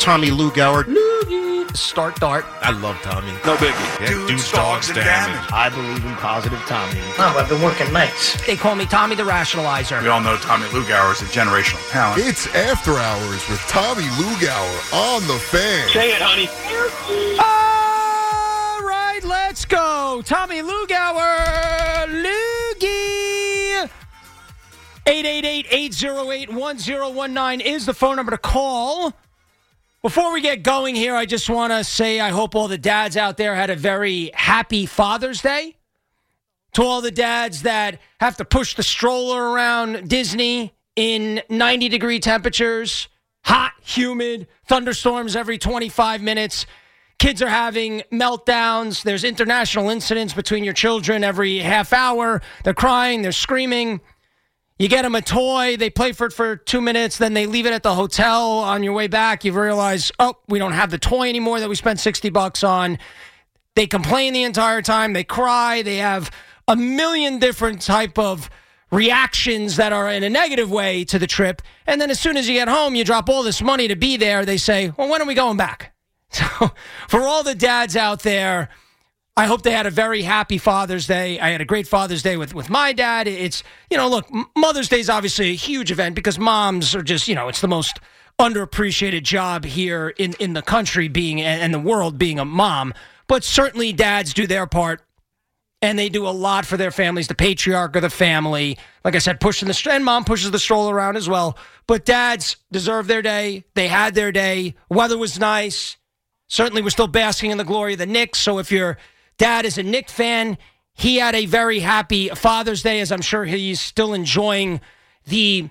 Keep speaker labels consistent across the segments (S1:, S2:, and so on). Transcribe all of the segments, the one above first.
S1: Tommy Lugauer.
S2: Start dart.
S1: I love Tommy.
S3: No biggie.
S1: Yeah, dudes, dogs, damage.
S4: I believe in positive Tommy.
S5: Oh, I've been working nights.
S2: They call me Tommy the Rationalizer.
S3: We all know Tommy Lugauer is a generational talent.
S6: It's After Hours with Tommy Lugauer on The Fan.
S5: Say it, honey.
S2: All right, let's go. Tommy Lugauer. Loogie. 888-808-1019 is the phone number to call. Before we get going here, I just want to say I hope all the dads out there had a very happy Father's Day. To all the dads that have to push the stroller around Disney in 90-degree temperatures, hot, humid, thunderstorms every 25 minutes. Kids are having meltdowns. There's international incidents between your children every half hour. They're crying. They're screaming. You get them a toy, they play for it for 2 minutes, then they leave it at the hotel. On your way back, you realize, oh, we don't have the toy anymore that we spent $60 on. They complain the entire time. They cry. They have a million different type of reactions that are in a negative way to the trip. And then as soon as you get home, you drop all this money to be there. They say, well, when are we going back? So for all the dads out there, I hope they had a very happy Father's Day. I had a great Father's Day with my dad. It's, look, Mother's Day is obviously a huge event because moms are just, it's the most underappreciated job here in the country being, and the world being a mom. But certainly dads do their part, and they do a lot for their families, the patriarch of the family. Like I said, and mom pushes the stroller around as well. But dads deserve their day. They had their day. Weather was nice. Certainly we're still basking in the glory of the Knicks, so if you're dad is a Knicks fan, he had a very happy Father's Day, as I'm sure he's still enjoying the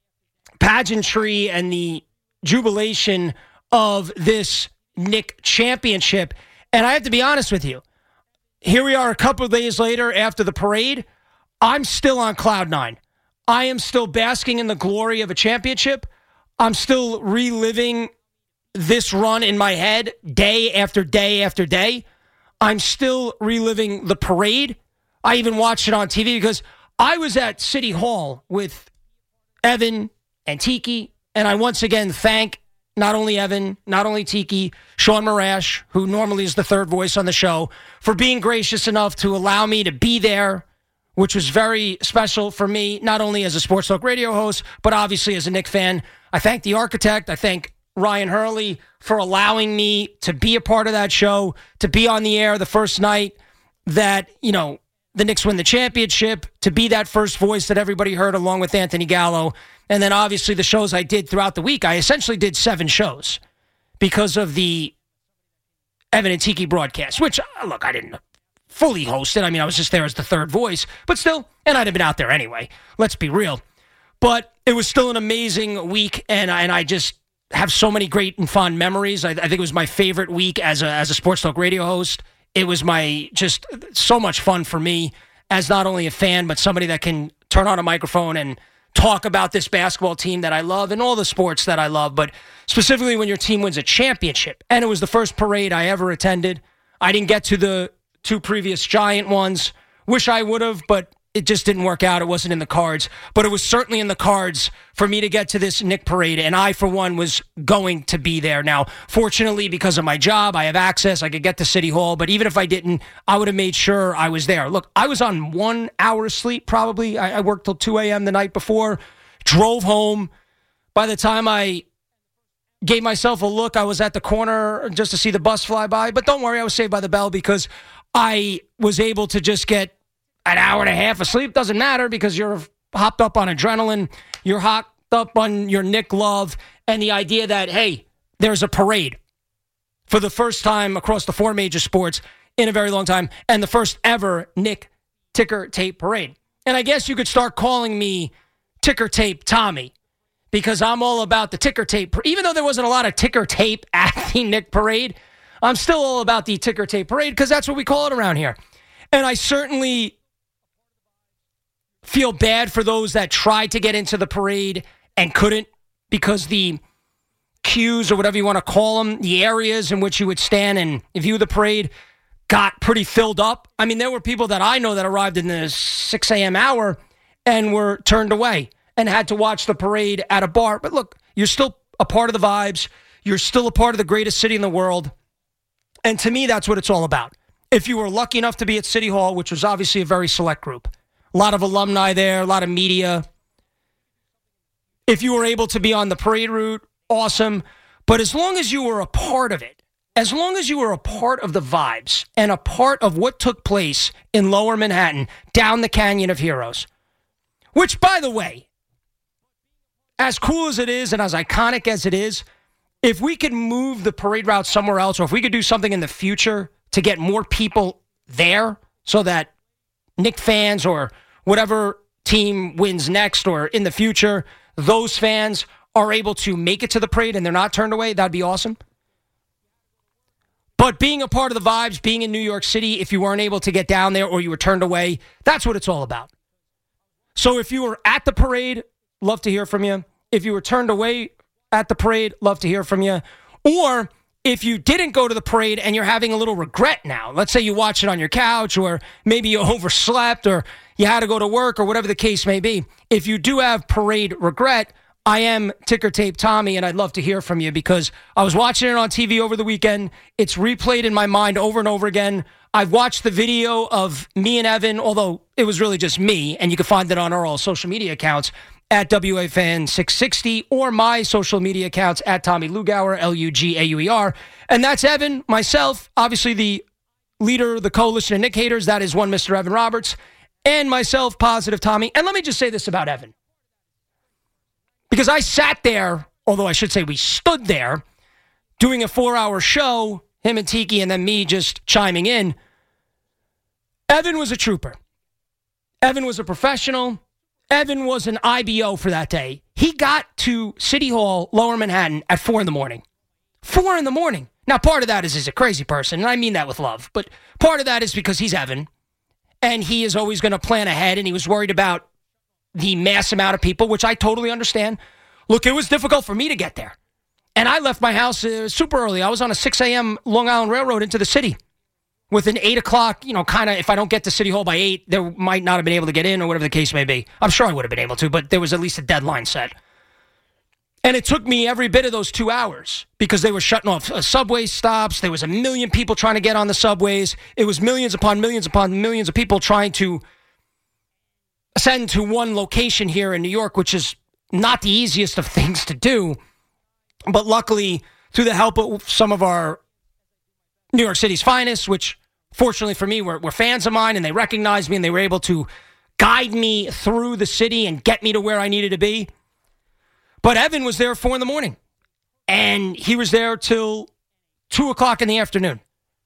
S2: pageantry and the jubilation of this Knicks championship. And I have to be honest with you. Here we are a couple of days later after the parade. I'm still on cloud nine. I am still basking in the glory of a championship. I'm still reliving this run in my head day after day after day. I'm still reliving the parade. I even watched it on TV because I was at City Hall with Evan and Tiki, and I once again thank not only Evan, not only Tiki, Sean Marash, who normally is the third voice on the show, for being gracious enough to allow me to be there, which was very special for me, not only as a Sports Talk radio host, but obviously as a Knicks fan. I thank the architect. I thank Ryan Hurley for allowing me to be a part of that show, to be on the air the first night that, the Knicks win the championship, to be that first voice that everybody heard along with Anthony Gallo. And then obviously the shows I did throughout the week. I essentially did 7 shows because of the Evan and Tiki broadcast, which, look, I didn't fully host it. I mean, I was just there as the third voice, but still, and I'd have been out there anyway. Let's be real. But it was still an amazing week, and I just have so many great and fond memories. I think it was my favorite week as a Sports Talk radio host. It was just so much fun for me as not only a fan, but somebody that can turn on a microphone and talk about this basketball team that I love and all the sports that I love, but specifically when your team wins a championship. And it was the first parade I ever attended. I didn't get to the 2 previous Giant ones. Wish I would have, but it just didn't work out. It wasn't in the cards. But it was certainly in the cards for me to get to this Knicks parade, and I, for one, was going to be there. Now, fortunately, because of my job, I have access. I could get to City Hall, but even if I didn't, I would have made sure I was there. Look, I was on 1 hour sleep probably. I worked till 2 a.m. the night before, drove home. By the time I gave myself a look, I was at the corner just to see the bus fly by. But don't worry, I was saved by the bell because I was able to just get an hour and a half of sleep. Doesn't matter because you're hopped up on adrenaline. You're hopped up on your Knick love and the idea that, hey, there's a parade for the first time across the 4 major sports in a very long time and the first ever Knick ticker tape parade. And I guess you could start calling me Ticker Tape Tommy because I'm all about the ticker tape. Even though there wasn't a lot of ticker tape at the Knick parade, I'm still all about the ticker tape parade because that's what we call it around here. And I certainly feel bad for those that tried to get into the parade and couldn't because the queues or whatever you want to call them, the areas in which you would stand and view the parade got pretty filled up. I mean, there were people that I know that arrived in the 6 a.m. hour and were turned away and had to watch the parade at a bar. But look, you're still a part of the vibes. You're still a part of the greatest city in the world. And to me, that's what it's all about. If you were lucky enough to be at City Hall, which was obviously a very select group, a lot of alumni there, a lot of media. If you were able to be on the parade route, awesome. But as long as you were a part of it, as long as you were a part of the vibes and a part of what took place in Lower Manhattan, down the Canyon of Heroes, which, by the way, as cool as it is and as iconic as it is, if we could move the parade route somewhere else, or if we could do something in the future to get more people there so that Knicks fans or whatever team wins next or in the future, those fans are able to make it to the parade and they're not turned away, that'd be awesome. But being a part of the vibes, being in New York City, if you weren't able to get down there or you were turned away, that's what it's all about. So if you were at the parade, love to hear from you. If you were turned away at the parade, love to hear from you. Or if you didn't go to the parade and you're having a little regret now, let's say you watch it on your couch or maybe you overslept or you had to go to work or whatever the case may be. If you do have parade regret, I am Ticker Tape Tommy, and I'd love to hear from you because I was watching it on TV over the weekend. It's replayed in my mind over and over again. I've watched the video of me and Evan, although it was really just me, and you can find it on our all social media accounts at WAFan660 or my social media accounts at Tommy Lugauer, Lugauer. And that's Evan, myself, obviously the leader, the coalition of Nick haters. That is one Mr. Evan Roberts, and myself, Positive Tommy. And let me just say this about Evan. Because I sat there, although I should say we stood there, doing a 4-hour show, him and Tiki, and then me just chiming in. Evan was a trooper. Evan was a professional. Evan was an IBO for that day. He got to City Hall, Lower Manhattan, at 4 in the morning. 4 in the morning. Now, part of that is he's a crazy person, and I mean that with love. But part of that is because he's Evan, and he is always going to plan ahead, and he was worried about the mass amount of people, which I totally understand. Look, it was difficult for me to get there. And I left my house super early. I was on a 6 a.m. Long Island Railroad into the city with an 8 o'clock, kind of, if I don't get to City Hall by 8, there might not have been able to get in or whatever the case may be. I'm sure I would have been able to, but there was at least a deadline set. And it took me every bit of those 2 hours because they were shutting off subway stops. There was a million people trying to get on the subways. It was millions upon millions upon millions of people trying to send to one location here in New York, which is not the easiest of things to do. But luckily, through the help of some of our New York City's finest, which fortunately for me were fans of mine and they recognized me and they were able to guide me through the city and get me to where I needed to be. But Evan was there at 4 in the morning and he was there till 2 o'clock in the afternoon.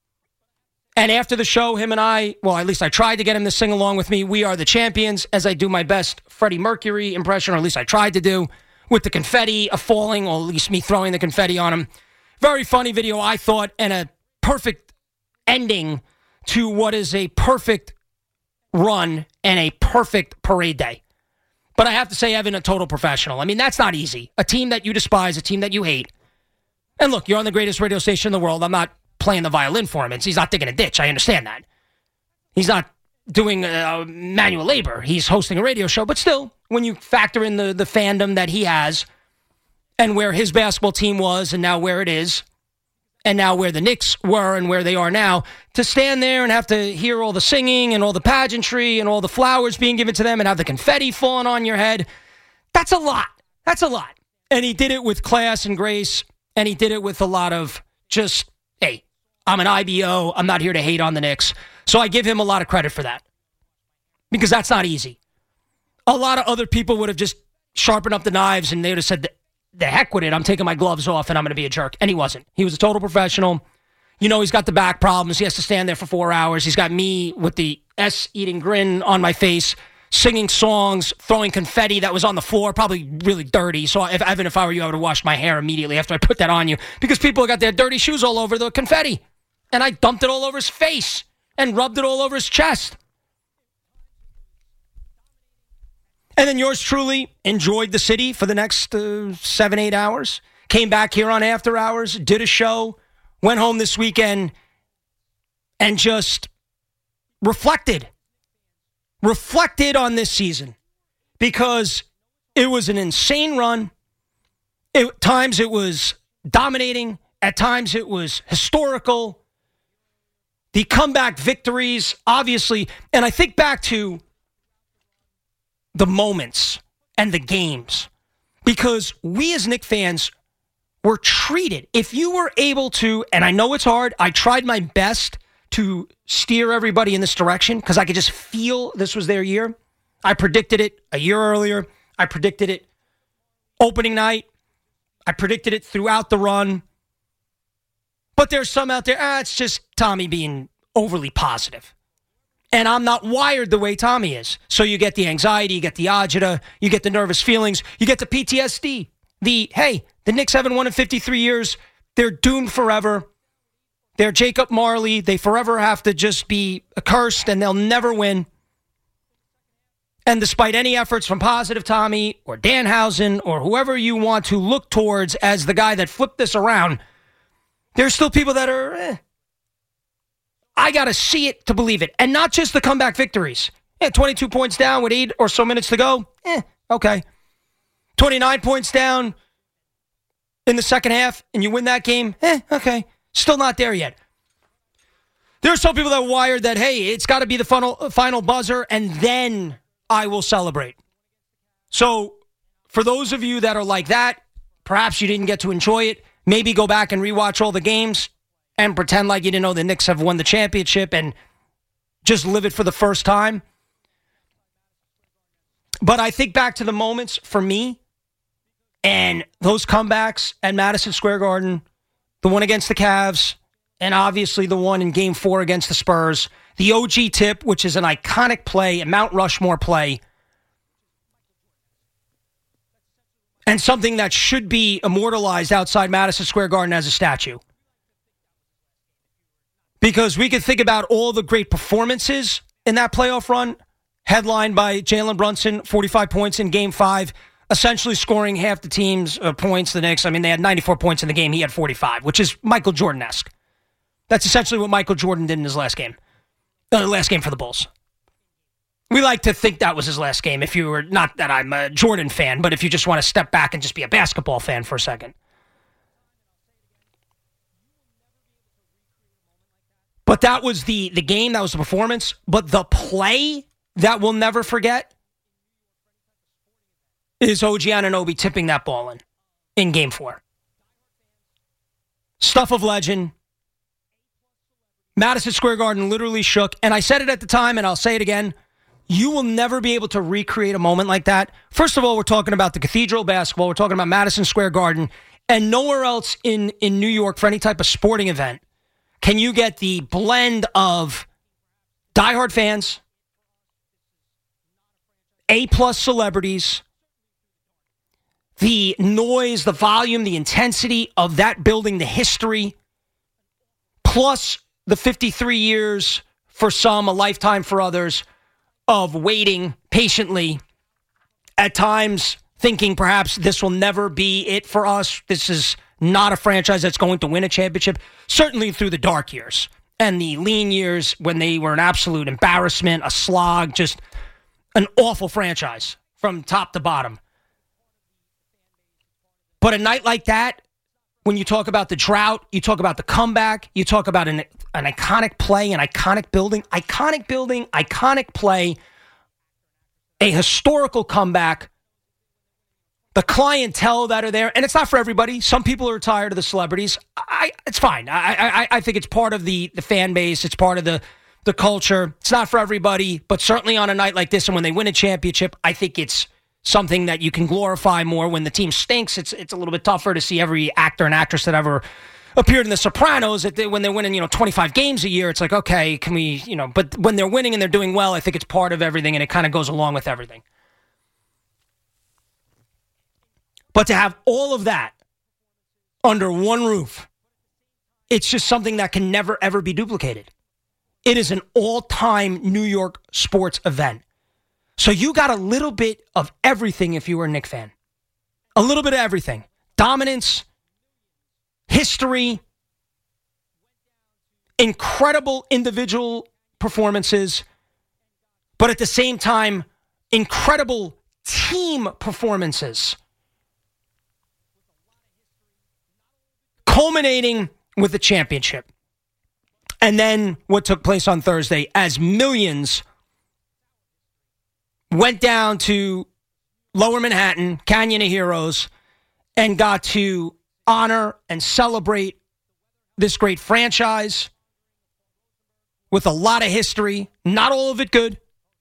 S2: And after the show, him and I, well, at least I tried to get him to sing along with me, We Are the Champions, as I do my best Freddie Mercury impression, or at least I tried to do, with the confetti falling, or at least me throwing the confetti on him. Very funny video, I thought, and a perfect ending to what is a perfect run and a perfect parade day. But I have to say, Evan, a total professional. I mean, that's not easy. A team that you despise, a team that you hate. And look, you're on the greatest radio station in the world. I'm not playing the violin for him. He's not digging a ditch. I understand that. He's not doing manual labor. He's hosting a radio show. But still, when you factor in the fandom that he has and where his basketball team was and now where it is and now where the Knicks were and where they are now, to stand there and have to hear all the singing and all the pageantry and all the flowers being given to them and have the confetti falling on your head, that's a lot. That's a lot. And he did it with class and grace, and he did it with a lot of just, hey, I'm an IBO. I'm not here to hate on the Knicks. So I give him a lot of credit for that because that's not easy. A lot of other people would have just sharpened up the knives and they would have said, the heck with it. I'm taking my gloves off and I'm going to be a jerk. And he wasn't. He was a total professional. He's got the back problems. He has to stand there for 4 hours. He's got me with the S-eating grin on my face, singing songs, throwing confetti that was on the floor, probably really dirty. So if I were you, I would have washed my hair immediately after I put that on you because people got their dirty shoes all over the confetti. And I dumped it all over his face and rubbed it all over his chest. And then yours truly enjoyed the city for the next 7-8 hours. Came back here on After Hours, did a show, went home this weekend, and just reflected on this season. Because it was an insane run. At times it was dominating. At times it was historical. The comeback victories, obviously. And I think back to the moments and the games. Because we as Knicks fans were treated. If you were able to, and I know it's hard, I tried my best to steer everybody in this direction because I could just feel this was their year. I predicted it a year earlier. I predicted it opening night. I predicted it throughout the run. But there's some out there, it's just Tommy being overly positive. And I'm not wired the way Tommy is. So you get the anxiety, you get the agita, you get the nervous feelings, you get the PTSD. The Knicks haven't won in 53 years. They're doomed forever. They're Jacob Marley. They forever have to just be accursed and they'll never win. And despite any efforts from Positive Tommy or Danhausen or whoever you want to look towards as the guy that flipped this around, there's still people that are, I got to see it to believe it. And not just the comeback victories. 22 points down with 8 or so minutes to go. Okay. 29 points down in the second half and you win that game. Okay. Still not there yet. There are some people that are wired that, hey, it's got to be the final buzzer and then I will celebrate. So for those of you that are like that, perhaps you didn't get to enjoy it. Maybe go back and rewatch all the games and pretend like you didn't know the Knicks have won the championship and just live it for the first time. But I think back to the moments for me and those comebacks at Madison Square Garden, the one against the Cavs, and obviously the one in Game 4 against the Spurs. The OG tip, which is an iconic play, a Mount Rushmore play, and something that should be immortalized outside Madison Square Garden as a statue. Because we could think about all the great performances in that playoff run, headlined by Jalen Brunson, 45 points in Game 5, essentially scoring half the team's points. The Knicks, they had 94 points in the game. He had 45, which is Michael Jordan-esque. That's essentially what Michael Jordan did in his last game. Last game for the Bulls. We like to think that was his last game. If you were, not that I'm a Jordan fan, but if you just want to step back and just be a basketball fan for a second. But that was the game, that was the performance. But the play that we'll never forget is OG Anunoby tipping that ball in Game 4. Stuff of legend. Madison Square Garden literally shook. And I said it at the time, and I'll say it again. You will never be able to recreate a moment like that. First of all, we're talking about the Cathedral basketball. We're talking about Madison Square Garden. And nowhere else in New York for any type of sporting event can you get the blend of diehard fans, A-plus celebrities, the noise, the volume, the intensity of that building, the history, plus the 53 years for some, a lifetime for others, of waiting patiently, at times thinking perhaps this will never be it for us. This is not a franchise that's going to win a championship, certainly through the dark years and the lean years when they were an absolute embarrassment, a slog, just an awful franchise from top to bottom. But a night like that, when you talk about the drought, you talk about the comeback, you talk about an iconic play, an iconic building, iconic play, a historical comeback, the clientele that are there, and it's not for everybody. Some people are tired of the celebrities. It's fine. I think it's part of the fan base. It's part of the culture. It's not for everybody, but certainly on a night like this and when they win a championship, I think it's something that you can glorify more. When the team stinks, it's a little bit tougher to see every actor and actress that ever appeared in The Sopranos. When they're winning, 25 games a year, it's like, okay, can we, but when they're winning and they're doing well, I think it's part of everything and it kind of goes along with everything. But to have all of that under one roof, it's just something that can never, ever be duplicated. It is an all-time New York sports event. So you got a little bit of everything if you were a Knicks fan. A little bit of everything. Dominance, history, incredible individual performances, but at the same time, incredible team performances. culminating with the championship. And then what took place on Thursday as millions went down to Lower Manhattan, Canyon of Heroes, and got to honor and celebrate this great franchise with a lot of history. Not all of it good,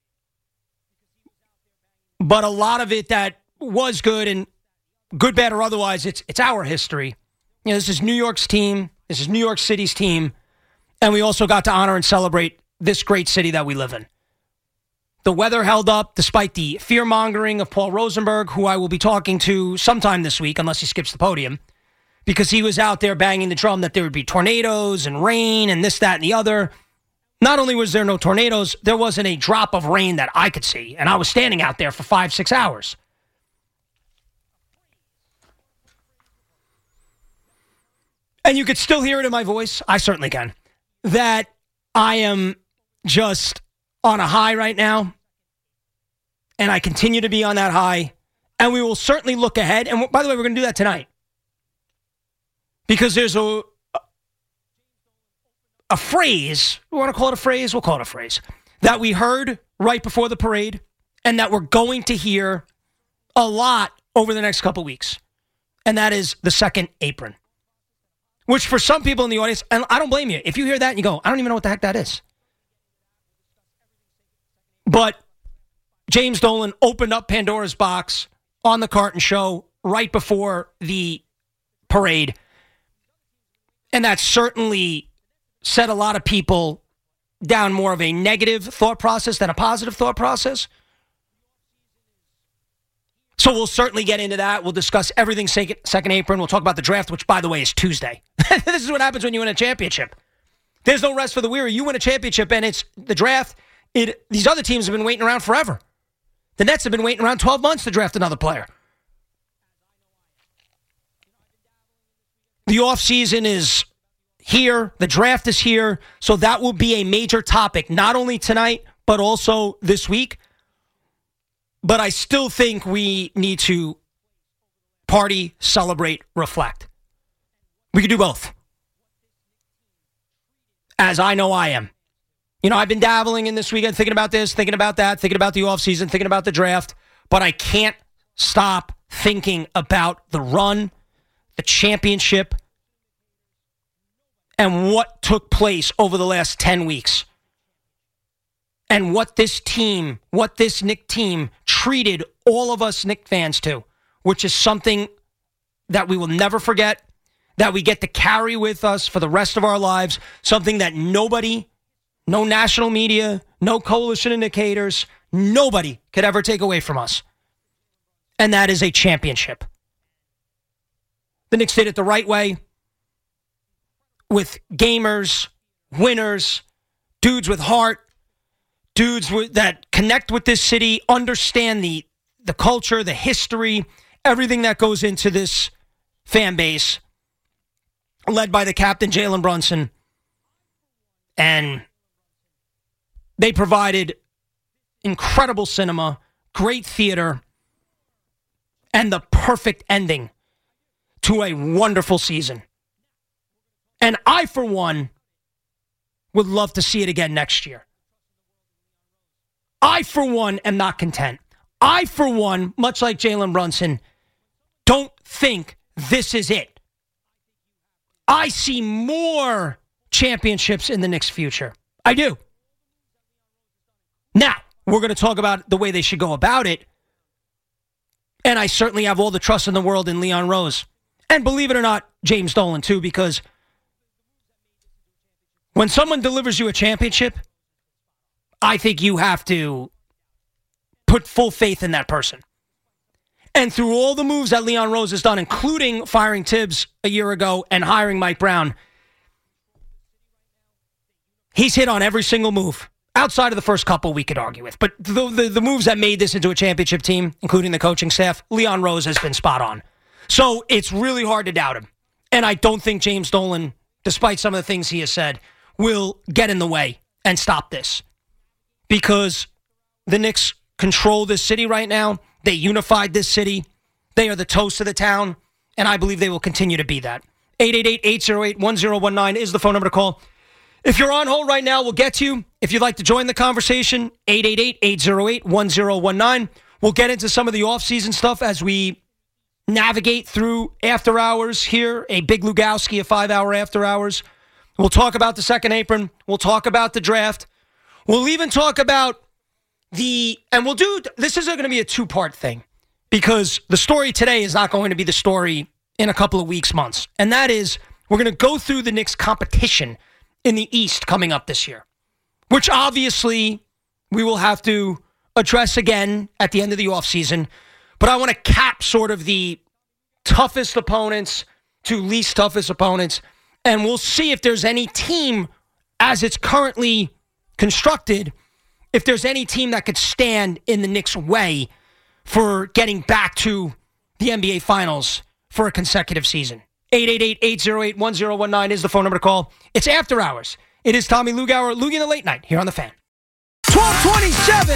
S2: but a lot of it that was good, and good, bad, or otherwise, it's our history. You know, this is New York's team. This is New York City's team. And we also got to honor and celebrate this great city that we live in. The weather held up despite the fear-mongering of Paul Rosenberg, who I will be talking to sometime this week, unless he skips the podium, because he was out there banging the drum that there would be tornadoes and rain and this, that, and the other. Not only was there no tornadoes, there wasn't a drop of rain that I could see, and I was standing out there for 5-6 hours. And you could still hear it in my voice. I certainly can. That I am just on a high right now. And I continue to be on that high. And we will certainly look ahead. And by the way, we're going to do that tonight. Because there's a phrase. We want to call it a phrase? We'll call it a phrase. That we heard right before the parade. And that we're going to hear a lot over the next couple weeks. And that is the second apron. Which for some people in the audience, and I don't blame you, if you hear that and you go, I don't even know what the heck that is. But James Dolan opened up Pandora's box on the Carton Show right before the parade. And that certainly set a lot of people down more of a negative thought process than a positive thought process. So we'll certainly get into that. We'll discuss everything second apron. We'll talk about the draft, which, by the way, is Tuesday. This is what happens when you win a championship. There's no rest for the weary. You win a championship, and it's the draft. These other teams have been waiting around forever. The Nets have been waiting around 12 months to draft another player. The offseason is here. The draft is here. So that will be a major topic, not only tonight, but also this week. But I still think we need to party, celebrate, reflect. We can do both. As I know I am. You know, I've been dabbling in this weekend, thinking about this, thinking about that, thinking about the offseason, thinking about the draft. But I can't stop thinking about the run, the championship, and what took place over the last 10 weeks. And what this team, what this Knick team treated all of us Knick fans to, which is something that we will never forget, that we get to carry with us for the rest of our lives, something that nobody, no national media, no coalition indicators, nobody could ever take away from us. And that is a championship. The Knicks did it the right way with gamers, winners, dudes with heart, dudes that connect with this city, understand the culture, the history, everything that goes into this fan base, led by the captain, Jalen Brunson. And they provided incredible cinema, great theater, and the perfect ending to a wonderful season. And I, for one, would love to see it again next year. I, for one, am not content. I, for one, much like Jalen Brunson, don't think this is it. I see more championships in the Knicks' future. I do. Now, we're going to talk about the way they should go about it. And I certainly have all the trust in the world in Leon Rose. And believe it or not, James Dolan, too, because when someone delivers you a championship, I think you have to put full faith in that person. And through all the moves that Leon Rose has done, including firing Tibbs a year ago and hiring Mike Brown, he's hit on every single move. Outside of the first couple we could argue with. But the moves that made this into a championship team, including the coaching staff, Leon Rose has been spot on. So it's really hard to doubt him. And I don't think James Dolan, despite some of the things he has said, will get in the way and stop this. Because the Knicks control this city right now. They unified this city. They are the toast of the town. And I believe they will continue to be that. 888-808-1019 is the phone number to call. If you're on hold right now, we'll get to you. If you'd like to join the conversation, 888-808-1019. We'll get into some of the off-season stuff as we navigate through after hours here, a Big Lugowski, a 5-hour after hours. We'll talk about the second apron. We'll talk about the draft. We'll even talk about this is going to be a two-part thing because the story today is not going to be the story in a couple of weeks, months. And that is, we're going to go through the Knicks competition in the East coming up this year, which obviously we will have to address again at the end of the offseason. But I want to cap sort of the toughest opponents to least toughest opponents. And we'll see if there's any team, as it's currently constructed, if there's any team that could stand in the Knicks' way for getting back to the NBA Finals for a consecutive season. 888-808-1019 is the phone number to call. It's after hours. It is Tommy Lugauer, Loogie in the Late Night, here on The Fan. 1227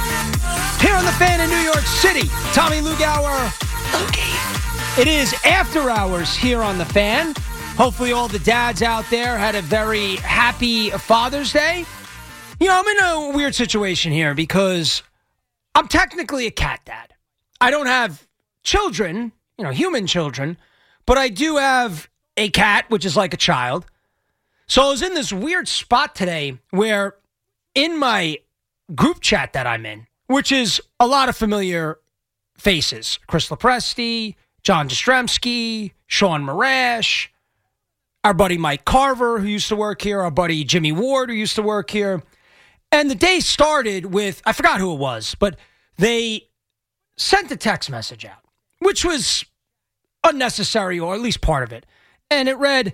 S2: here on The Fan in New York City. Tommy Lugauer, Loogie. It is after hours here on The Fan. Hopefully all the dads out there had a very happy Father's Day. You know, I'm in a weird situation here because I'm technically a cat dad. I don't have children, human children, but I do have a cat, which is like a child. So I was in this weird spot today where in my group chat that I'm in, which is a lot of familiar faces, Chris Lepresti, John Jastrzemski, Sean Marash, our buddy Mike Carver, who used to work here, our buddy Jimmy Ward, who used to work here. And the day started with, I forgot who it was, but they sent a text message out, which was unnecessary, or at least part of it. And it read,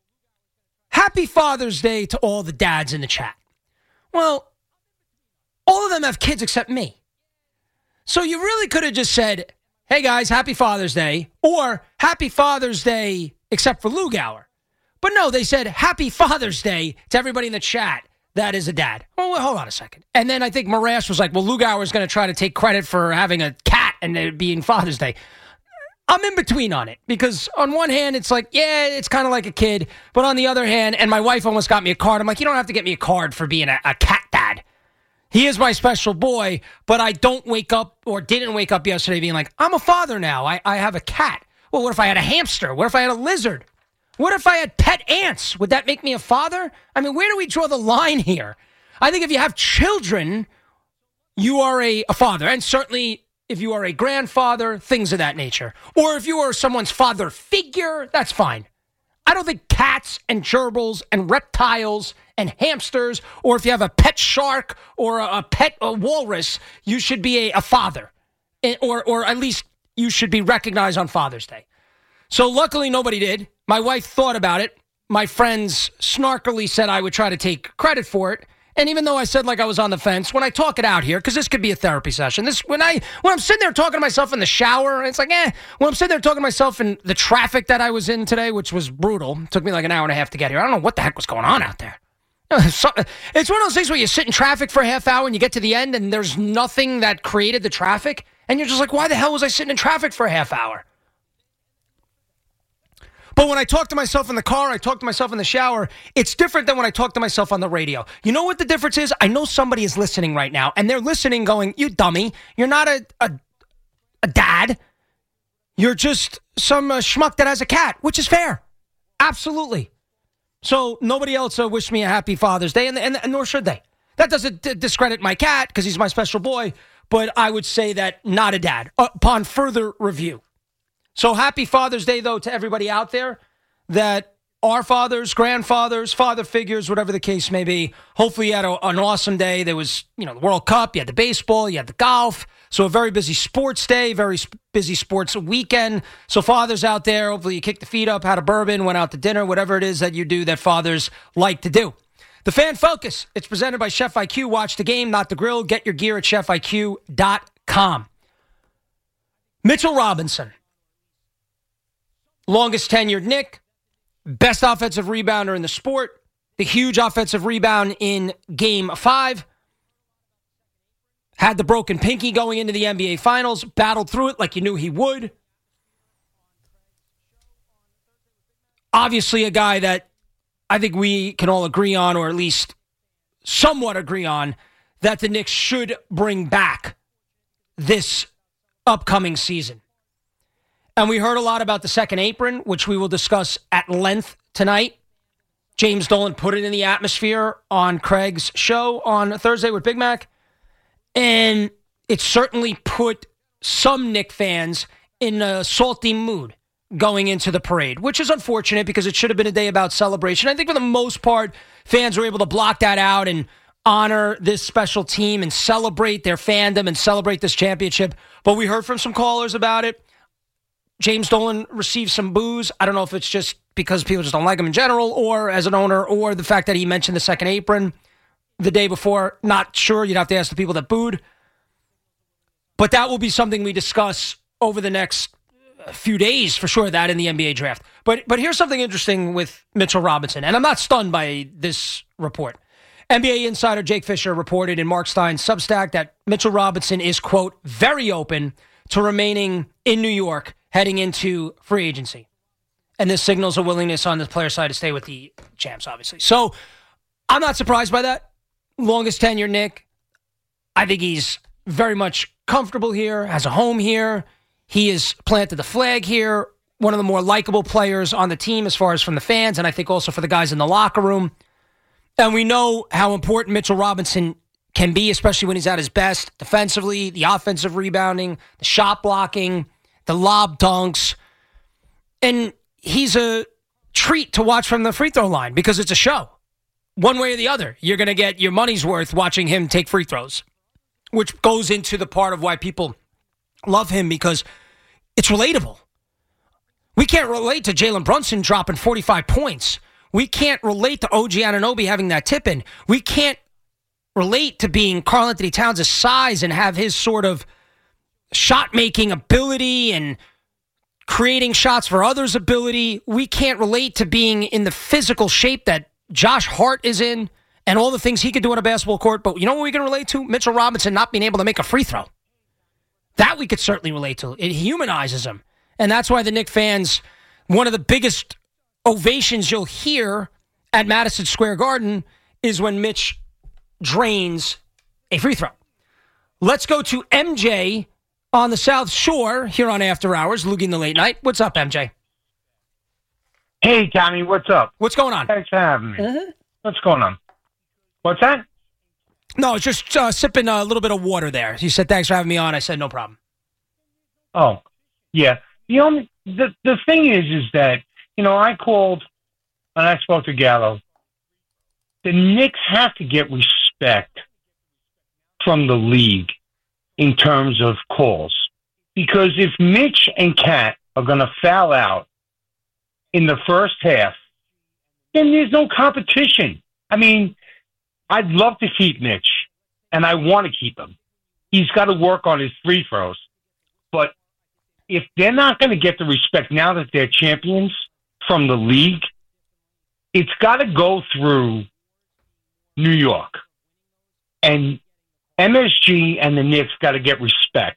S2: "Happy Father's Day to all the dads in the chat." Well, all of them have kids except me. So you really could have just said, "Hey guys, happy Father's Day," or "Happy Father's Day except for Lugauer." But no, they said, "Happy Father's Day to everybody in the chat that is a dad." Well, hold on a second. And then I think Marash was like, "Well, Lugauer is going to try to take credit for having a cat and it being Father's Day." I'm in between on it because on one hand, it's like, yeah, it's kind of like a kid. But on the other hand, and my wife almost got me a card. I'm like, you don't have to get me a card for being a cat dad. He is my special boy, but I don't wake up or didn't wake up yesterday being like, I'm a father now. I have a cat. Well, what if I had a hamster? What if I had a lizard? What if I had pet ants? Would that make me a father? I mean, where do we draw the line here? I think if you have children, you are a father. And certainly if you are a grandfather, things of that nature. Or if you are someone's father figure, that's fine. I don't think cats and gerbils and reptiles and hamsters, or if you have a pet shark or a pet walrus, you should be a father. Or at least you should be recognized on Father's Day. So luckily nobody did. My wife thought about it. My friends snarkily said I would try to take credit for it. And even though I said like I was on the fence, when I talk it out here, because this could be a therapy session, when I'm sitting there talking to myself in the shower, it's like, when I'm sitting there talking to myself in the traffic that I was in today, which was brutal, it took me like an hour and a half to get here. I don't know what the heck was going on out there. It's one of those things where you sit in traffic for a half hour and you get to the end and there's nothing that created the traffic. And you're just like, why the hell was I sitting in traffic for a half hour? But when I talk to myself in the car, I talk to myself in the shower, it's different than when I talk to myself on the radio. You know what the difference is? I know somebody is listening right now, and they're listening going, you dummy, you're not a dad. You're just some schmuck that has a cat, which is fair. Absolutely. So nobody else wished me a happy Father's Day, and nor should they. That doesn't discredit my cat because he's my special boy, but I would say that not a dad upon further review. So happy Father's Day, though, to everybody out there that are fathers, grandfathers, father figures, whatever the case may be. Hopefully you had an awesome day. There was, the World Cup, you had the baseball, you had the golf. So a very busy sports day, very busy sports weekend. So fathers out there, hopefully you kicked the feet up, had a bourbon, went out to dinner, whatever it is that you do that fathers like to do. The Fan Focus, it's presented by Chef IQ. Watch the game, not the grill. Get your gear at chefiq.com. Mitchell Robinson. Longest tenured Knick, best offensive rebounder in the sport, the huge offensive rebound in Game 5, had the broken pinky going into the NBA Finals, battled through it like you knew he would. obviously a guy that I think we can all agree on, or at least somewhat agree on, that the Knicks should bring back this upcoming season. And we heard a lot about the second apron, which we will discuss at length tonight. James Dolan put it in the atmosphere on Craig's show on Thursday with Big Mac. And it certainly put some Knick fans in a salty mood going into the parade, which is unfortunate because it should have been a day about celebration. I think for the most part, fans were able to block that out and honor this special team and celebrate their fandom and celebrate this championship. But we heard from some callers about it. James Dolan received some boos. I don't know if it's just because people just don't like him in general or as an owner, or the fact that he mentioned the second apron the day before. Not sure. You'd have to ask the people that booed. But that will be something we discuss over the next few days, for sure, that in the NBA draft. But here's something interesting with Mitchell Robinson, and I'm not stunned by this report. NBA insider Jake Fisher reported in Mark Stein's Substack that Mitchell Robinson is, quote, very open to remaining in New York heading into free agency. And this signals a willingness on the player side to stay with the champs, obviously. So I'm not surprised by that. Longest tenure Knick. I think he's very much comfortable here, has a home here. He has planted the flag here. One of the more likable players on the team as far as from the fans, and I think also for the guys in the locker room. And we know how important Mitchell Robinson can be, especially when he's at his best defensively, the offensive rebounding, the shot blocking, the lob dunks. And he's a treat to watch from the free throw line because it's a show. One way or the other, you're going to get your money's worth watching him take free throws, which goes into the part of why people love him, because it's relatable. We can't relate to Jalen Brunson dropping 45 points. We can't relate to OG Anunoby having that tip in. We can't relate to being Karl Anthony Towns' size and have his sort of shot-making ability and creating shots for others' ability. We can't relate to being in the physical shape that Josh Hart is in and all the things he could do on a basketball court. But you know what we can relate to? Mitchell Robinson not being able to make a free throw. That we could certainly relate to. It humanizes him. And that's why the Knick fans, one of the biggest ovations you'll hear at Madison Square Garden is when Mitch drains a free throw. Let's go to MJ on the South Shore here on After Hours, Loogie in the Late Night. What's up, MJ?
S7: Hey, Tommy, what's up?
S2: What's going on?
S7: Thanks for having me. What's going on? What's that?
S2: No, it's just sipping a little bit of water there. You said, thanks for having me on. I said, no problem.
S7: Oh, yeah. The thing is that, I called and I spoke to Gallo. The Knicks have to get respect from the league in terms of calls. Because if Mitch and Cat are going to foul out in the first half, then there's no competition. I mean, I'd love to keep Mitch, and I want to keep him. He's got to work on his free throws. But if they're not going to get the respect now that they're champions from the league, it's got to go through New York. And MSG and the Knicks got to get respect.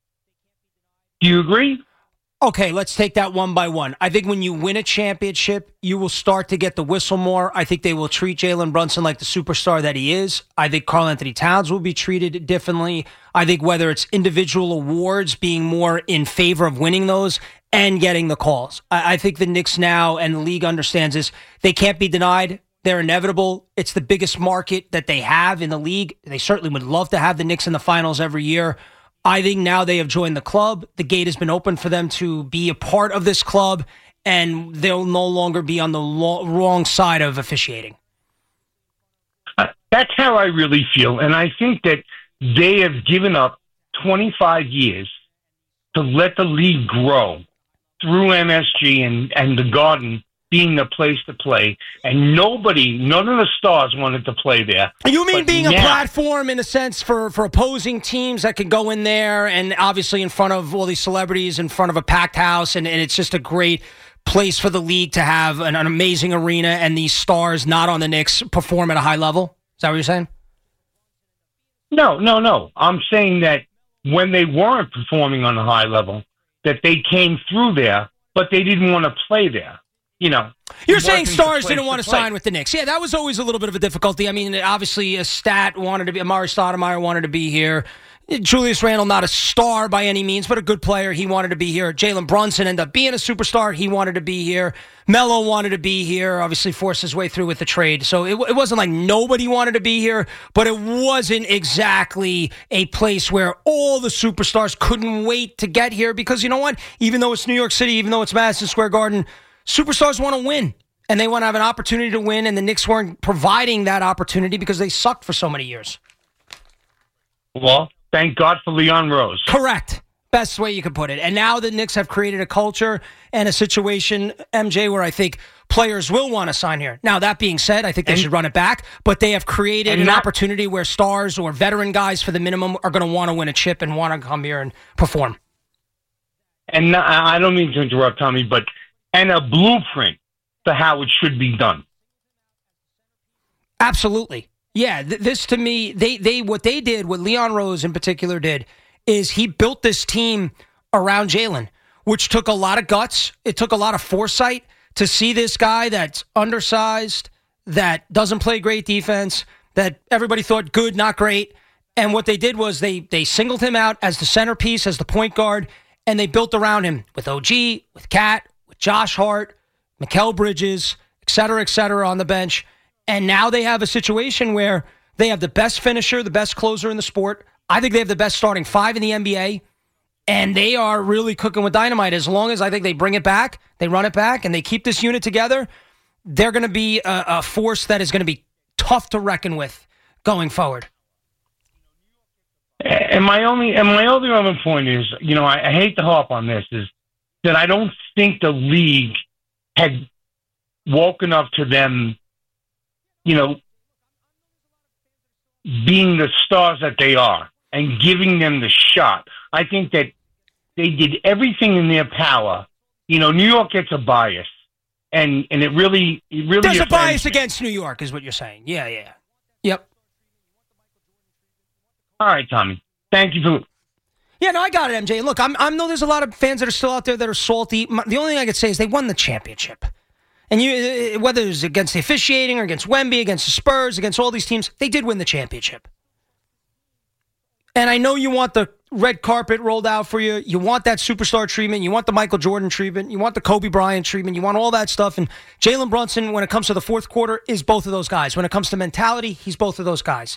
S7: Do you agree?
S2: Okay, let's take that one by one. I think when you win a championship, you will start to get the whistle more. I think they will treat Jalen Brunson like the superstar that he is. I think Karl Anthony Towns will be treated differently. I think whether it's individual awards being more in favor of winning those and getting the calls. I think the Knicks now and the league understands this. They can't be denied. They're inevitable. It's the biggest market that they have in the league. They certainly would love to have the Knicks in the finals every year. I think now they have joined the club. The gate has been open for them to be a part of this club, and they'll no longer be on the wrong side of officiating.
S7: That's how I really feel. And I think that they have given up 25 years to let the league grow through MSG and the Garden being the place to play, and none of the stars wanted to play there.
S2: You mean being a platform in a sense for opposing teams that can go in there and obviously in front of all these celebrities, in front of a packed house, and it's just a great place for the league to have an amazing arena and these stars not on the Knicks perform at a high level? Is that what you're saying?
S7: No. I'm saying that when they weren't performing on a high level, that they came through there, but they didn't want to play there.
S2: You're saying
S7: wasn't the
S2: Stars
S7: place
S2: didn't want to
S7: play.
S2: sign with the Knicks. Yeah, that was always a little bit of a difficulty. I mean, obviously, Amari Stoudemire wanted to be here. Julius Randle, not a star by any means, but a good player. He wanted to be here. Jalen Brunson ended up being a superstar. He wanted to be here. Melo wanted to be here, obviously forced his way through with the trade. So it wasn't like nobody wanted to be here, but it wasn't exactly a place where all the superstars couldn't wait to get here because you know what? Even though it's New York City, even though it's Madison Square Garden, superstars want to win. And they want to have an opportunity to win, and the Knicks weren't providing that opportunity because they sucked for so many years.
S7: Well, thank God for Leon Rose.
S2: Correct. Best way you could put it. And now the Knicks have created a culture and a situation, MJ, where I think players will want to sign here. Now, that being said, I think they should run it back, but they have created an opportunity where stars or veteran guys for the minimum are going to want to win a chip and want to come here and perform.
S7: And I don't mean to interrupt, Tommy, and a blueprint for how it should be done.
S2: Absolutely. Yeah, this to me, what they did, what Leon Rose in particular did, is he built this team around Jalen, which took a lot of guts. It took a lot of foresight to see this guy that's undersized, that doesn't play great defense, that everybody thought good, not great. And what they did was they singled him out as the centerpiece, as the point guard, and they built around him with OG, with Cat, with Josh Hart, Mikal Bridges, et cetera, on the bench. And now they have a situation where they have the best finisher, the best closer in the sport. I think they have the best starting five in the NBA. And they are really cooking with dynamite. As long as I think they bring it back, they run it back, and they keep this unit together, they're going to be a force that is going to be tough to reckon with going forward.
S7: And my only other point is, I hate to harp on this, is that I don't think the league had woken up to them, being the stars that they are and giving them the shot. I think that they did everything in their power. New York gets a bias, and it really
S2: there's a bias
S7: me.
S2: against New York, is what you're saying. Yeah. Yep.
S7: All right, Tommy. Thank you for.
S2: Yeah, no, I got it, MJ. Look, I know there's a lot of fans that are still out there that are salty. The only thing I could say is they won the championship. And whether it was against the officiating or against Wemby, against the Spurs, against all these teams, they did win the championship. And I know you want the red carpet rolled out for you. You want that superstar treatment. You want the Michael Jordan treatment. You want the Kobe Bryant treatment. You want all that stuff. And Jalen Brunson, when it comes to the fourth quarter, is both of those guys. When it comes to mentality, he's both of those guys.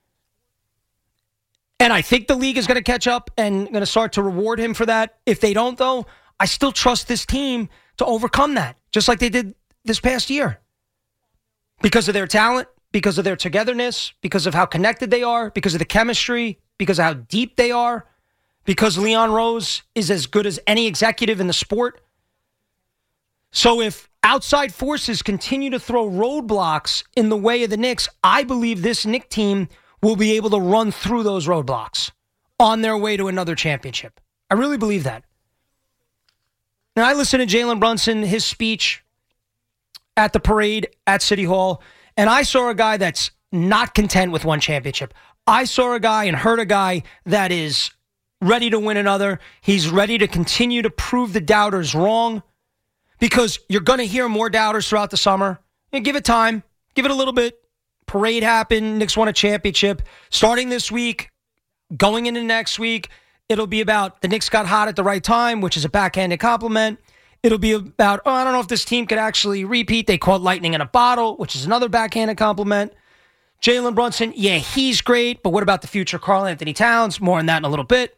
S2: And I think the league is going to catch up and going to start to reward him for that. If they don't, though, I still trust this team to overcome that, just like they did this past year. Because of their talent, because of their togetherness, because of how connected they are, because of the chemistry, because of how deep they are, because Leon Rose is as good as any executive in the sport. So if outside forces continue to throw roadblocks in the way of the Knicks, I believe this Knicks team will be able to run through those roadblocks on their way to another championship. I really believe that. Now, I listened to Jalen Brunson, his speech at the parade at City Hall, and I saw a guy that's not content with one championship. I saw a guy and heard a guy that is ready to win another. He's ready to continue to prove the doubters wrong, because you're going to hear more doubters throughout the summer. And give it time. Give it a little bit. Parade happened. Knicks won a championship. Starting this week, going into next week, it'll be about the Knicks got hot at the right time, which is a backhanded compliment. It'll be about, I don't know if this team could actually repeat. They caught lightning in a bottle, which is another backhanded compliment. Jalen Brunson, yeah, he's great, but what about the future Karl Anthony Towns? More on that in a little bit.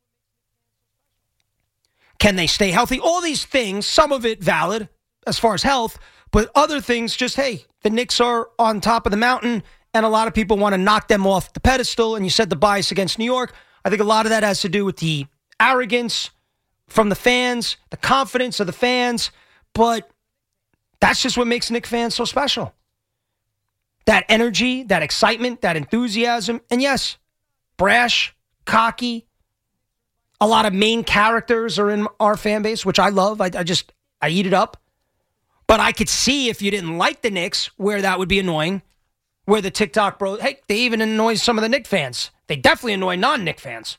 S2: Can they stay healthy? All these things, some of it valid as far as health, but other things just, hey, the Knicks are on top of the mountain, and a lot of people want to knock them off the pedestal, and you said the bias against New York. I think a lot of that has to do with the arrogance from the fans, the confidence of the fans, but that's just what makes Knicks fans so special. That energy, that excitement, that enthusiasm, and yes, brash, cocky. A lot of main characters are in our fan base, which I love. I eat it up. But I could see if you didn't like the Knicks, where that would be annoying. Where the TikTok bros, hey, they even annoy some of the Knicks fans. They definitely annoy non-Knicks fans.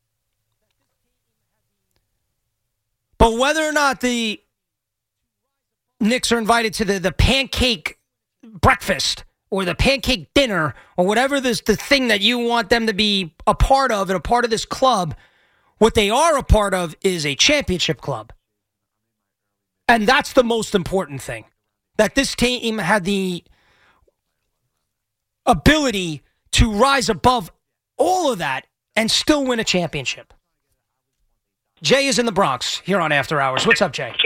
S2: But whether or not the Knicks are invited to the pancake breakfast or the pancake dinner or whatever the thing that you want them to be a part of and a part of this club, what they are a part of is a championship club. And that's the most important thing. That this team had the ability to rise above all of that and still win a championship. Jay is in the Bronx here on After Hours. What's up, Jay?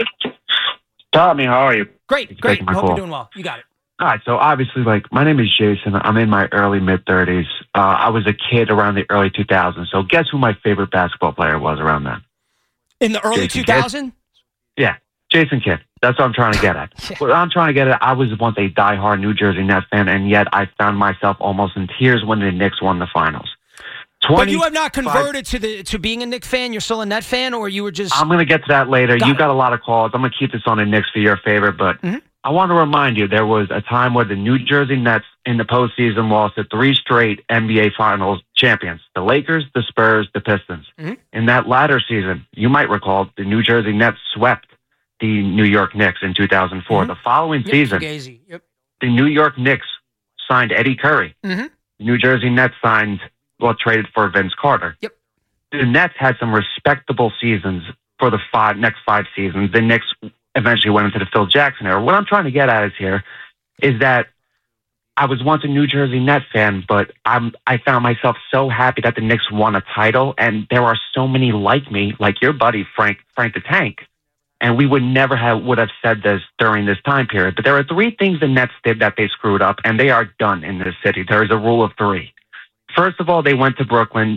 S8: Tommy, how are you?
S2: Great. Hope you're doing well. You got it.
S8: All right, so obviously, my name is Jason. I'm in my early, mid-30s. I was a kid around the early 2000s, so guess who my favorite basketball player was around then?
S2: In the early 2000s?
S8: Yeah, Jason Kidd. That's what I'm trying to get at. What I'm trying to get at, I was once a diehard New Jersey Nets fan, and yet I found myself almost in tears when the Knicks won the finals.
S2: But you have not converted to being a Knicks fan? You're still a Net fan, or you were just...
S8: I'm going to get to that later. You got a lot of calls. I'm going to keep this on the Knicks for your favor, but I want to remind you, there was a time where the New Jersey Nets in the postseason lost to 3 straight NBA Finals champions, the Lakers, the Spurs, the Pistons. In that latter season, you might recall, the New Jersey Nets swept the New York Knicks in 2004. The following season, the New York Knicks signed Eddie Curry. The New Jersey Nets traded for Vince Carter. The Nets had some respectable seasons for the next 5 seasons. The Knicks eventually went into the Phil Jackson era. What I'm trying to get at is that I was once a New Jersey Nets fan, but I found myself so happy that the Knicks won a title, and there are so many like me, like your buddy Frank the Tank, and we would have said this during this time period. But there are 3 things the Nets did that they screwed up, and they are done in this city. There is a rule of 3. First of all, they went to Brooklyn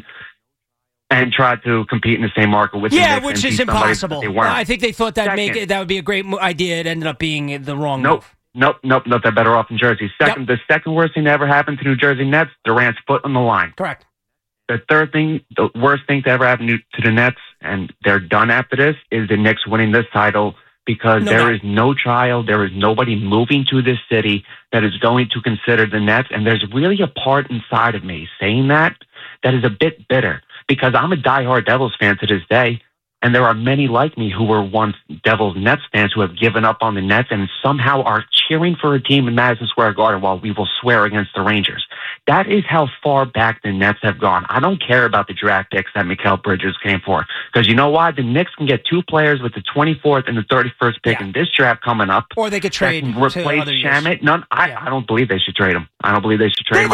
S8: and tried to compete in the same market with the Knicks,
S2: which is impossible. I think they thought that would be a great idea. It ended up being the wrong move.
S8: Nope. They're better off in Jersey. The second worst thing that ever happened to New Jersey Nets, Durant's foot on the line.
S2: Correct.
S8: The third thing, the worst thing to ever happen to the Nets, and they're done after this, is the Knicks winning this title, because there is no trial. There is nobody moving to this city that is going to consider the Nets. And there's really a part inside of me saying that is a bit bitter, because I'm a diehard Devils fan to this day. And there are many like me who were once Devils Nets fans who have given up on the Nets and somehow are cheering for a team in Madison Square Garden while we will swear against the Rangers. That is how far back the Nets have gone. I don't care about the draft picks that Mikal Bridges came for, because you know why? The Knicks can get 2 players with the 24th and the 31st pick in this draft coming up.
S2: Or they could trade
S8: to replace Shamet. I don't believe they should trade him. I don't believe they should trade him.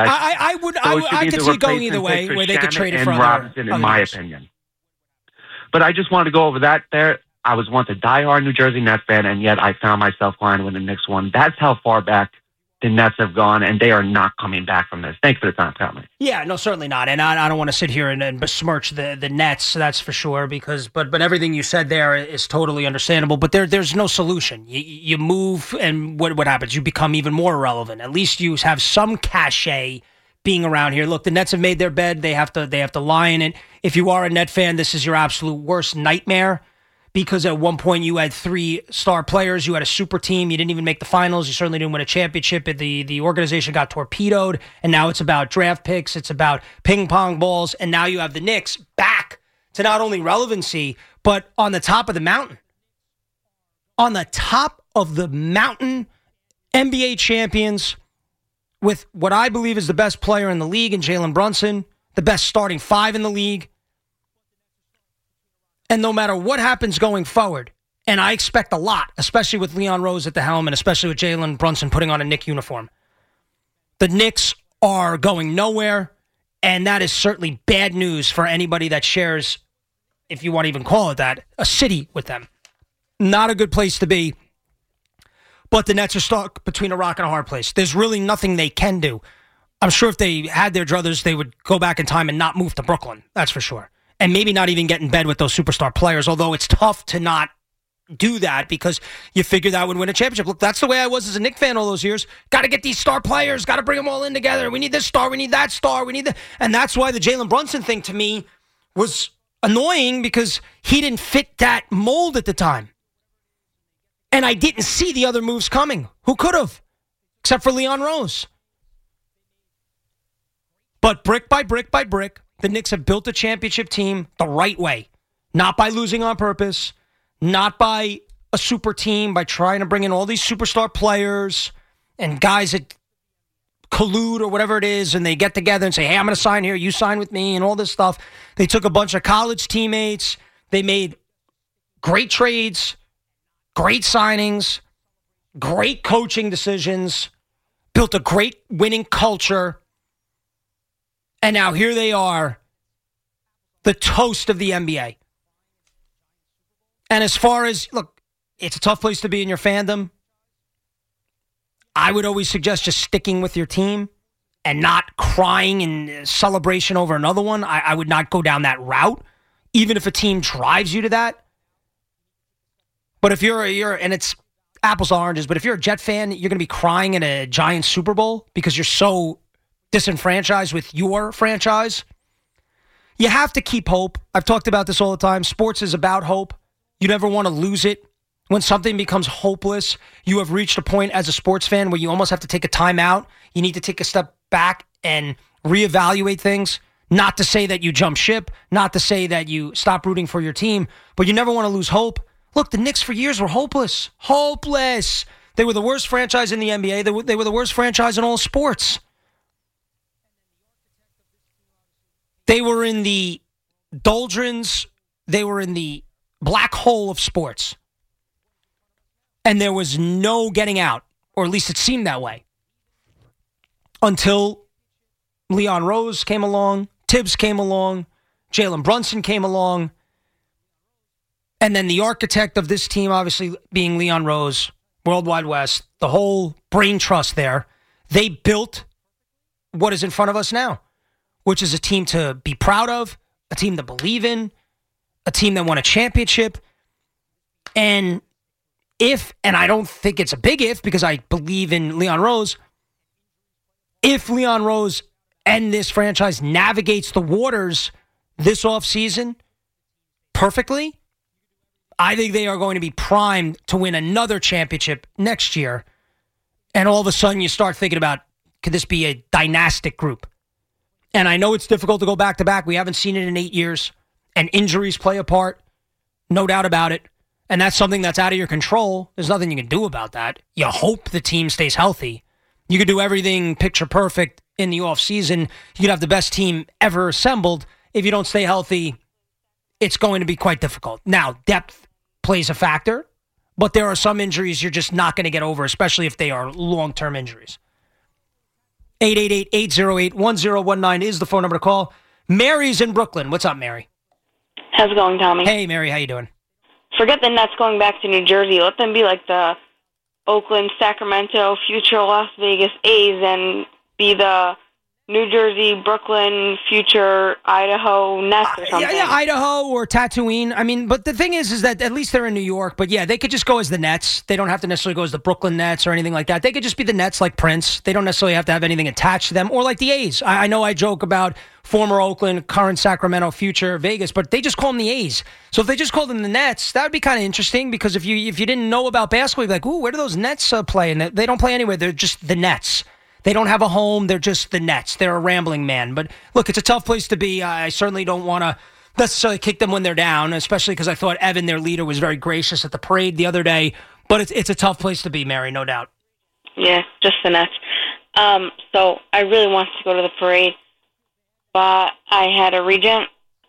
S2: I could see it going either way, where they could trade it for
S8: Robinson, in my opinion. But I just wanted to go over that there. I was once a diehard New Jersey Nets fan, and yet I found myself crying when the Knicks won. That's how far back the Nets have gone, and they are not coming back from this. Thanks for the time, Tommy.
S2: Yeah, no, certainly not. And I don't want to sit here and besmirch the Nets, that's for sure, but everything you said there is totally understandable. But there's no solution. You move, and what happens? You become even more irrelevant. At least you have some cachet being around here. Look, the Nets have made their bed. They have to lie in it. If you are a Net fan, this is your absolute worst nightmare, because at one point you had 3 star players. You had a super team. You didn't even make the finals. You certainly didn't win a championship. The organization got torpedoed, and now it's about draft picks. It's about ping pong balls, and now you have the Knicks back to not only relevancy, but on the top of the mountain. On the top of the mountain, NBA champions, with what I believe is the best player in the league in Jalen Brunson, the best starting 5 in the league. And no matter what happens going forward, and I expect a lot, especially with Leon Rose at the helm and especially with Jalen Brunson putting on a Knick uniform, the Knicks are going nowhere, and that is certainly bad news for anybody that shares, if you want to even call it that, a city with them. Not a good place to be. But the Nets are stuck between a rock and a hard place. There's really nothing they can do. I'm sure if they had their druthers, they would go back in time and not move to Brooklyn. That's for sure. And maybe not even get in bed with those superstar players, although it's tough to not do that because you figure that would win a championship. Look, that's the way I was as a Knicks fan all those years. Got to get these star players. Got to bring them all in together. We need this star. We need that star. We need that. And that's why the Jalen Brunson thing to me was annoying, because he didn't fit that mold at the time. And I didn't see the other moves coming. Who could have? Except for Leon Rose. But brick by brick by brick, the Knicks have built a championship team the right way. Not by losing on purpose. Not by a super team by trying to bring in all these superstar players and guys that collude or whatever it is, and they get together and say, hey, I'm going to sign here, you sign with me, and all this stuff. They took a bunch of college teammates. They made great trades, great signings, great coaching decisions, built a great winning culture, and now here they are, the toast of the NBA. And as far as, look, it's a tough place to be in your fandom. I would always suggest just sticking with your team and not crying in celebration over another one. I would not go down that route, even if a team drives you to that. But if you're and it's apples to oranges, but if you're a Jet fan, you're going to be crying in a Giants Super Bowl because you're so disenfranchised with your franchise. You have to keep hope. I've talked about this all the time. Sports is about hope. You never want to lose it. When something becomes hopeless, you have reached a point as a sports fan where you almost have to take a time out. You need to take a step back and reevaluate things. Not to say that you jump ship, not to say that you stop rooting for your team, but you never want to lose hope. Look, the Knicks for years were hopeless. Hopeless. They were the worst franchise in the NBA. They were the worst franchise in all sports. They were in the doldrums. They were in the black hole of sports. And there was no getting out, or at least it seemed that way, until Leon Rose came along, Tibbs came along, Jalen Brunson came along, and then the architect of this team, obviously being Leon Rose, World Wide West, the whole brain trust there, they built what is in front of us now, which is a team to be proud of, a team to believe in, a team that won a championship, and and I don't think it's a big if because I believe in Leon Rose, if Leon Rose and this franchise navigates the waters this offseason perfectly, I think they are going to be primed to win another championship next year. And all of a sudden you start thinking about, could this be a dynastic group? And I know it's difficult to go back-to-back. We haven't seen it in 8 years. And injuries play a part. No doubt about it. And that's something that's out of your control. There's nothing you can do about that. You hope the team stays healthy. You could do everything picture perfect in the offseason. You could have the best team ever assembled. If you don't stay healthy, it's going to be quite difficult. Now, depth plays a factor, but there are some injuries you're just not going to get over, especially if they are long-term injuries. 888-808-1019 is the phone number to call. Mary's in Brooklyn. What's up, Mary?
S9: How's it going, Tommy?
S2: Hey, Mary. How you doing?
S9: Forget the Nets going back to New Jersey. Let them be like the Oakland, Sacramento, future Las Vegas A's and be the New Jersey, Brooklyn, future Idaho Nets or something.
S2: Yeah, Idaho or Tatooine. I mean, but the thing is that at least they're in New York. But yeah, they could just go as the Nets. They don't have to necessarily go as the Brooklyn Nets or anything like that. They could just be the Nets like Prince. They don't necessarily have to have anything attached to them. Or like the A's. I know I joke about former Oakland, current Sacramento, future Vegas, but they just call them the A's. So if they just called them the Nets, that would be kind of interesting because if you didn't know about basketball, you'd be like, ooh, where do those Nets play? And they don't play anywhere. They're just the Nets. They don't have a home. They're just the Nets. They're a rambling man. But look, it's a tough place to be. I certainly don't want to necessarily kick them when they're down, especially because I thought Evan, their leader, was very gracious at the parade the other day. But it's a tough place to be, Mary, no doubt.
S9: Yeah, just the Nets. So I really wanted to go to the parade, but I had a regent.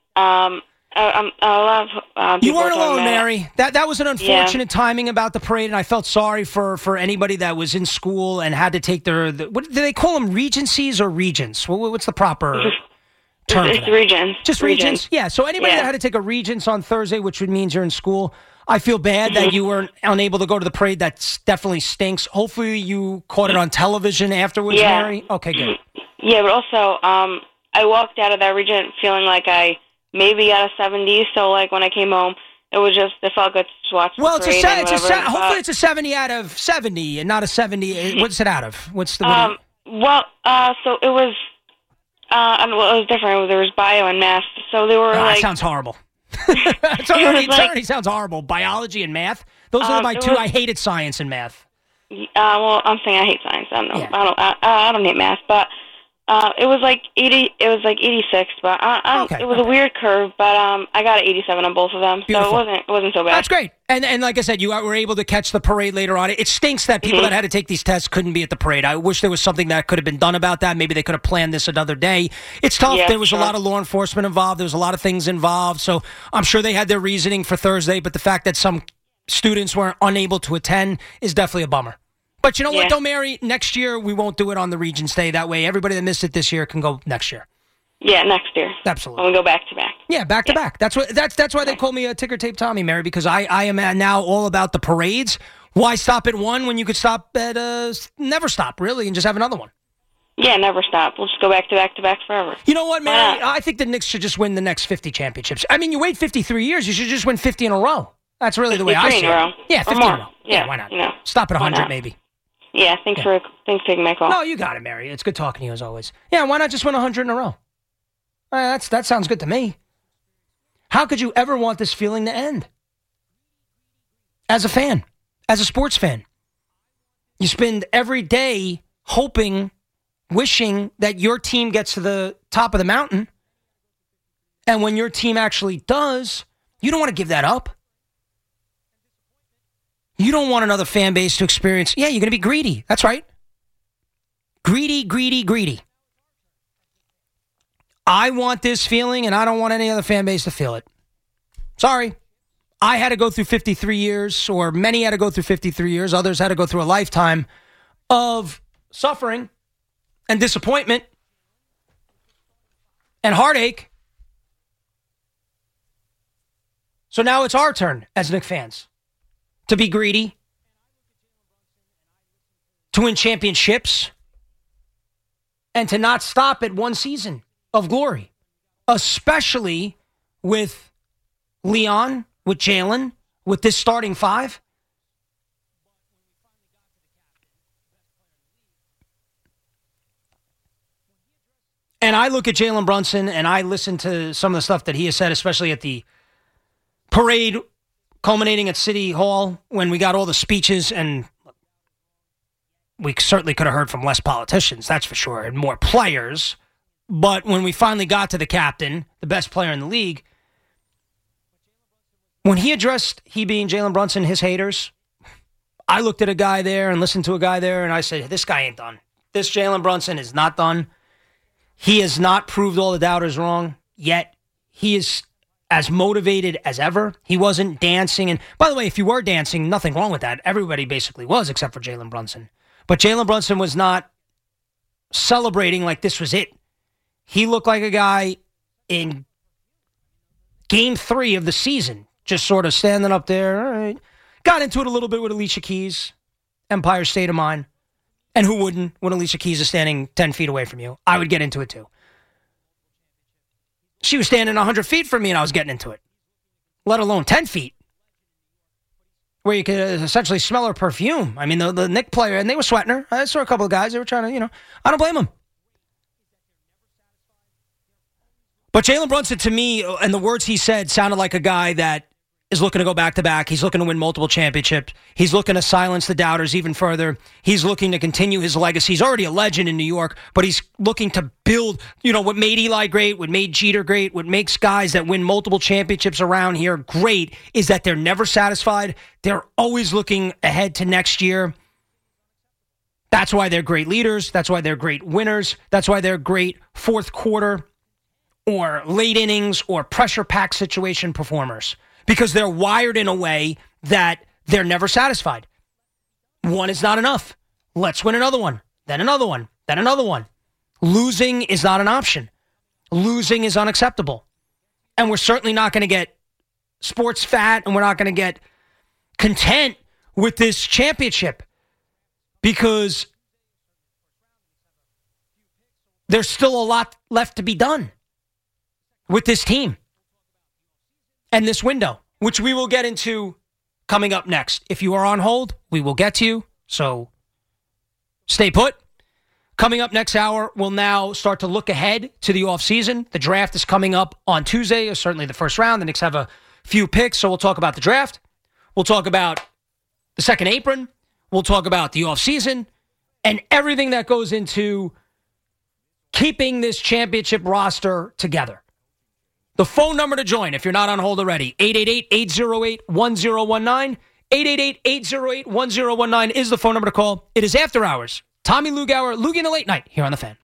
S9: A lot of
S2: you weren't alone, Mary. That was an unfortunate timing about the parade, and I felt sorry for anybody that was in school and had to take what do they call them, regencies or regents? What's the proper term?
S9: It's regents.
S2: Just regents? Yeah, so anybody that had to take a regents on Thursday, which would mean you're in school, I feel bad that you weren't unable to go to the parade. That definitely stinks. Hopefully you caught it on television afterwards, Mary. Okay, good.
S9: Yeah, but also I walked out of that regent feeling like I maybe got a 70, so like when I came home, it felt good to watch the parade.
S2: Hopefully it's a 70 out of 70 and not a 70. What's it out of? What's the...
S9: So it was, it was different. There was bio and math, so they were
S2: that sounds horrible. It already sounds horrible. Biology and math? Those are my two. I hated science and math.
S9: Well, I'm saying I hate science. I don't know. Yeah. I don't hate math, but It was like 80. It was like 86, but it was a weird curve. But I got an 87 on both of them,
S2: Beautiful.
S9: so it wasn't so bad.
S2: That's great. And like I said, you were able to catch the parade later on. It stinks that people that had to take these tests couldn't be at the parade. I wish there was something that could have been done about that. Maybe they could have planned this another day. It's tough.
S9: Yeah,
S2: there was
S9: sure.
S2: a lot of law enforcement involved. There was a lot of things involved. So I'm sure they had their reasoning for Thursday, but the fact that some students were unable to attend is definitely a bummer. But you know what, though, Mary? Next year, we won't do it on the Regents Day. That way, everybody that missed it this year can go next year.
S9: Yeah, next year.
S2: Absolutely.
S9: When we go back to back.
S2: Yeah, back to back. That's why they call me a ticker tape Tommy, Mary, because I am now all about the parades. Why stop at one when you could stop at never stop, really, and just have another one?
S9: Yeah, never stop. We'll just go back to back to back forever.
S2: You know what, Mary? I think the Knicks should just win the next 50 championships. I mean, you wait 53 years, you should just win 50 in a row. That's really the way I see it.
S9: 53 in a row.
S2: Yeah, 50 in a row. Yeah, why not?
S9: You know,
S2: stop at 100,
S9: not?
S2: maybe.
S9: Yeah, thanks for taking my call.
S2: No, you got it, Mary. It's good talking to you as always. Yeah, why not just win 100 in a row? That sounds good to me. How could you ever want this feeling to end? As a fan, as a sports fan, you spend every day hoping, wishing that your team gets to the top of the mountain. And when your team actually does, you don't want to give that up. You don't want another fan base to experience, you're going to be greedy. That's right. Greedy, greedy, greedy. I want this feeling, and I don't want any other fan base to feel it. Sorry. I had to go through 53 years, or many had to go through 53 years. Others had to go through a lifetime of suffering and disappointment and heartache. So now it's our turn as Knicks fans to be greedy, to win championships, and to not stop at one season of glory, especially with Leon, with Jalen, with this starting five. And I look at Jalen Brunson and I listen to some of the stuff that he has said, especially at the parade culminating at City Hall when we got all the speeches, and we certainly could have heard from less politicians, that's for sure, and more players. But when we finally got to the captain, the best player in the league, when he addressed, he being Jalen Brunson, his haters, I looked at a guy there and listened to a guy there, and I said, this guy ain't done. This Jalen Brunson is not done. He has not proved all the doubters wrong yet. He is as motivated as ever. He wasn't dancing. And by the way, if you were dancing, nothing wrong with that. Everybody basically was except for Jalen Brunson. But Jalen Brunson was not celebrating like this was it. He looked like a guy in game 3 of the season, just sort of standing up there. All right. Got into it a little bit with Alicia Keys, Empire State of Mind. And who wouldn't when Alicia Keys is standing 10 feet away from you? I would get into it too. She was standing 100 feet from me and I was getting into it. Let alone 10 feet. Where you could essentially smell her perfume. I mean, the Knicks player, and they were sweating her. I saw a couple of guys, they were trying to, I don't blame them. But Jalen Brunson, to me, and the words he said, sounded like a guy that is looking to go back-to-back. He's looking to win multiple championships. He's looking to silence the doubters even further. He's looking to continue his legacy. He's already a legend in New York, but he's looking to build, what made Eli great, what made Jeter great, what makes guys that win multiple championships around here great is that they're never satisfied. They're always looking ahead to next year. That's why they're great leaders. That's why they're great winners. That's why they're great fourth quarter or late innings or pressure-packed situation performers. Because they're wired in a way that they're never satisfied. One is not enough. Let's win another one, then another one, then another one. Losing is not an option. Losing is unacceptable. And we're certainly not going to get sports fat, and we're not going to get content with this championship because there's still a lot left to be done with this team. And this window, which we will get into coming up next. If you are on hold, we will get to you, so stay put. Coming up next hour, we'll now start to look ahead to the offseason. The draft is coming up on Tuesday, or certainly the first round. The Knicks have a few picks, so we'll talk about the draft. We'll talk about the second apron. We'll talk about the offseason and everything that goes into keeping this championship roster together. The phone number to join, if you're not on hold already, 888-808-1019. 888-808-1019 is the phone number to call. It is After Hours. Tommy Lugauer, Loogie in the Late Night, here on The Fan.